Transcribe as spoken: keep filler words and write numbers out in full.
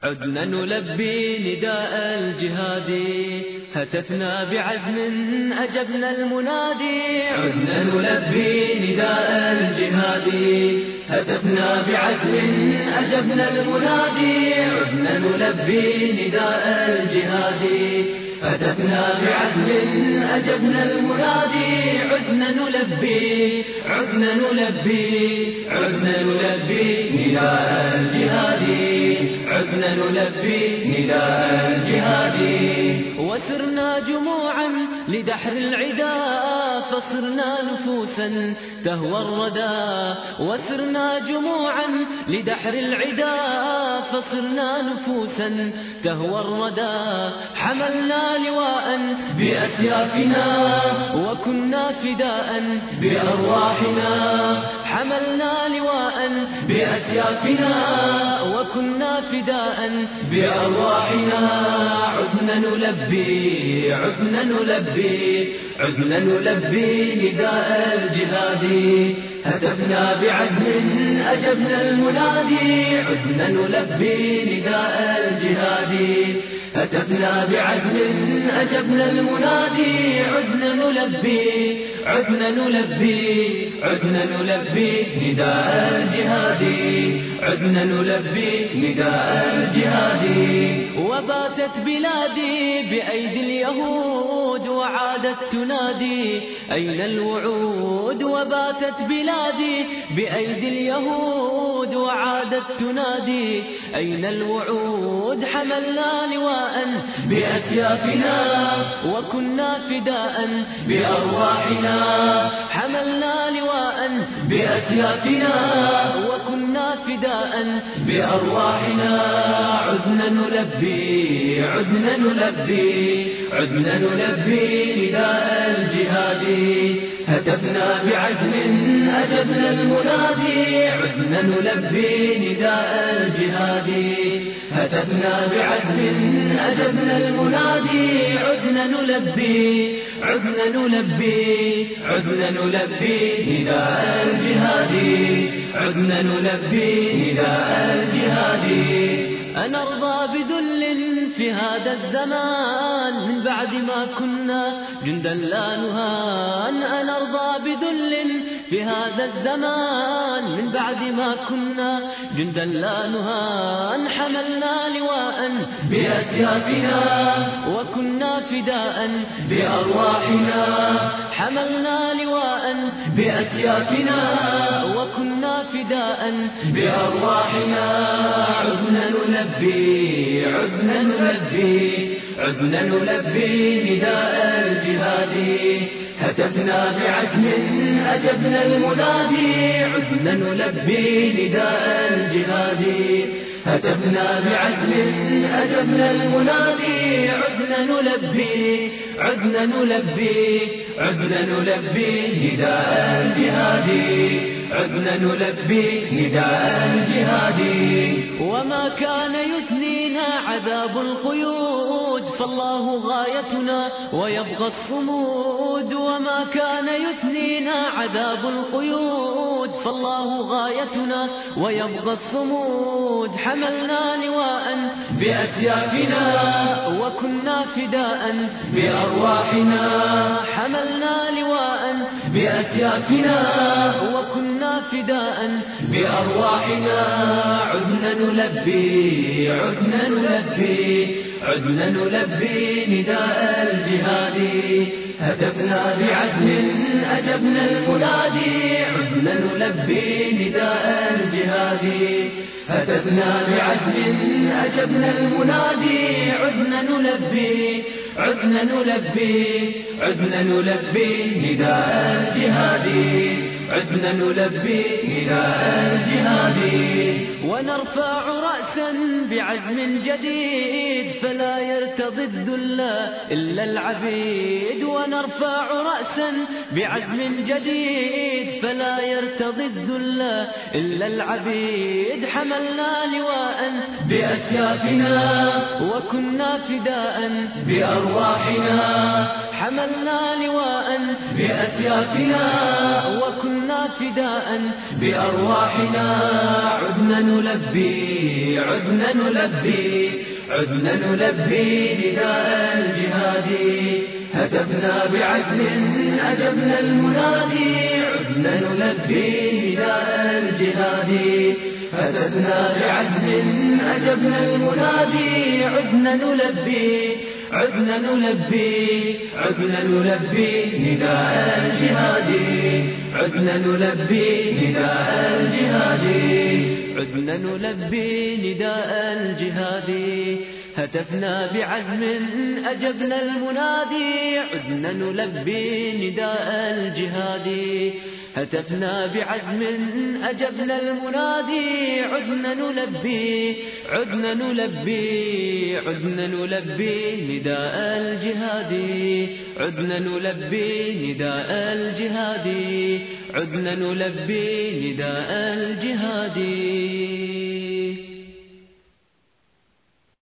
عدنا نلبي نداء الجهاد، هتفنا بعزم أجبنا المنادي. عدنا نلبي نداء الجهاد، هتفنا بعزم أجبنا المنادي. عدنا نلبي نداء الجهاد، هتفنا بعزم أجبنا المنادي. عدنا نلبي عدنا نلبي عدنا نلبي نداء الجهاد، عدنا نلبي نداء الجهاد. وسرنا جموعا لدحر العدا، فصرنا نفوسا تهوى الردى. وسرنا جموعا لدحر العدا، فصرنا نفوسا تهوى الردى. حملنا لواء بأسيافنا، وكنا فداء بأرواحنا. حملنا لواء بأسيافنا، وكنا فداء بأرواحنا. عدنا نلبي عدنا نلبي عدنا نلبي نداء الجهاد، هتفنا بعزم أجبنا المنادي. عدنا نلبي نداء الجهاد، هتفنا بعزم أجبنا المنادي. عدنا نلبي عدنا نلبي عدنا نلبي نداء الجهاد، عدنا نلبي نداء الجهاد. وباتت بلادي بأيدي اليهود، وعادت تنادي أين الوعود. وباتت بلادي بأيدي اليهود، وعادت تنادي أين الوعود. حملنا لواء بأسيافنا، وكنا فداء بأرواحنا. حملنا لواء بأسيافنا، وكنا فداء بأرواحنا. عدنا نلبي عدنا نلبي عدنا نلبي نداء الجهاد، هتفنا بعزم أجبنا المنادي. عدنا نلبي نداء الجهاد، هتفنا بعزم أجبنا المنادي. عدنا نلبي عدنا نلبي عدنا نلبي نداء الجهاد، عدنا نلبي نداء الجهاد. أنرضى بذل في هذا الزمان من بعد ما كنا جندا لا نهان. أنرضى بذل في هذا الزمان من بعد ما كنا جندا لا نهان. حملنا لواء بأسيافنا، وكنا فداء بأرواحنا. حملنا لواء بأسيافنا، وكنا فداء بأرواحنا. عدنا نلبي عدنا نلبي عدنا نلبي نداء الجهاد، هتفنا بعزم أجبنا المنادي. عدنا نلبي نداء الجهاد، هتفنا بعزم أجبنا المنادي. عدنا نلبي عدنا نلبي عدنا نلبي نداء الجهاد، عدنا نلبي نداء الجهاد. وما كان يثنينا عذاب القيود، فالله غايتنا ويبغى الصمود. وما كان يثنينا عذاب القيود، فالله غايتنا ويبغى الصمود. حملنا لواء بأسيافنا، وكنا فداء بأرواحنا. حملنا لواء بأسيافنا، وكنا فداء بأرواحنا. عدنا نلبي عدنا نلبي عدنا نلبي نداء الجهاد، هتفنا بعزم أجبنا المنادي. عدنا نلبي نداء الجهاد، هتفنا بعزم أجبنا المنادي. عدنا نلبي عدنا نلبي عدنا نلبي نداء الجهاد، عدنا نلبي نداء الجهاد. ونرفع رأسا بعزم جديد، فلا يرتضي الذل إلا العبيد. ونرفع رأسا بعزم جديد، فلا يرتضي الذل إلا العبيد. حملنا لواء بأسيافنا، وكنا فداء بأرواحنا. حملنا لواء بأسيافنا، وكنا فداء بأرواحنا عدنا نلبي عدنا نلبي عدنا نلبي نداء الجهاد هتفنا بعزم أجبنا المنادي عدنا نلبي نداء الجهاد هتفنا بعزم أجبنا المنادي عدنا نلبي عدنا نلبي عدنا نلبي نداء الجهاد عدنا نلبي نداء الجهاد عدنا نلبي نداء الجهاد هتفنا بعزم أجبنا المنادي عدنا نلبي نداء الجهاد هتفنا بعزم أجبنا المنادي عدنا نلبي عدنا نلبي عدنا نلبي نداء الجهاد عدنا نلبي نداء الجهاد عدنا نلبي نداء الجهاد